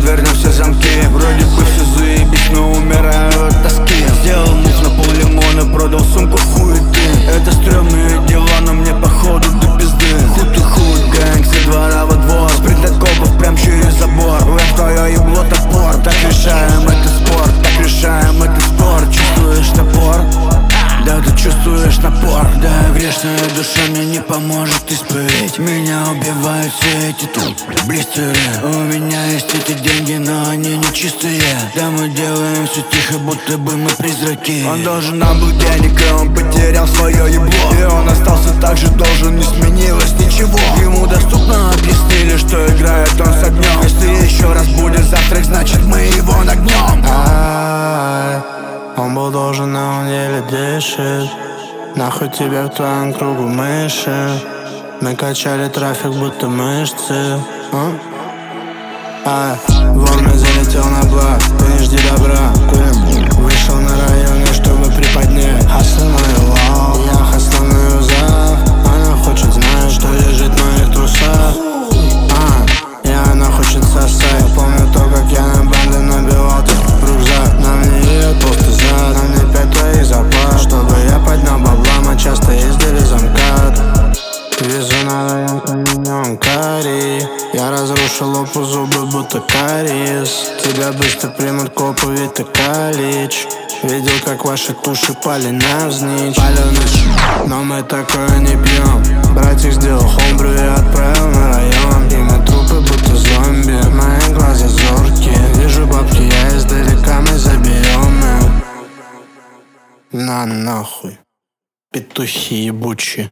провернем все замки. Вроде бы все заебись, но умираю от тоски. Сделал мув на пол лимона, продал сумку хуеты. Это стрёмные дела, но мне походу до пизды. Худ гэнг со двора во двор, спринт от копов прям через забор. В твое ебло топор, так решаем этот спорт, так решаем этот спорт. Чувствуешь напор? Да, ты чувствуешь напор. Да, грешная душа мне не поможет исправить. Меня убивают все эти тут блистеры. У меня есть эти деньги, но они не чистые. Да, мы делаем все тихо, будто бы мы призраки. Он должен нам был денег, и он потерял свое ебло. И он остался так же должен, не сменилось ничего. Ему доступно объяснили, что играет он с огнем. Если еще раз будет завтрак, значит мы его нагнем. Он был должен, но он еле дышит. Нахуй тебе в твоем кругу мыши. Мы качали трафик, будто мышцы. Вовремя залетел на блок, ты не жди добра. Вышел на районе, чтобы приподнять основной лав. Я основной узав. Она хочет знать, что лежит в моих трусах. И она хочет сосать. Я помню то, как я на банде набивал рюкзак. На мне ее толстый зад, на мне 5 твоих зарплат. Чтобы я поднял бабла, мы часто ездили за МКАД. Везу на район каменем карий. Я разрушил лопу зубы, будто кариес. Тебя быстро примут копы, ведь ты калич. Видел, как ваши туши пали навзничь. Паленый, но мы такое не пьем. Братик сделал хомбрю и отправил на район. И мы трупы, будто зомби. Мои глаза зоркие. Вижу бабки, я издалека, мы заберем их. На нахуй, петухи ебучие.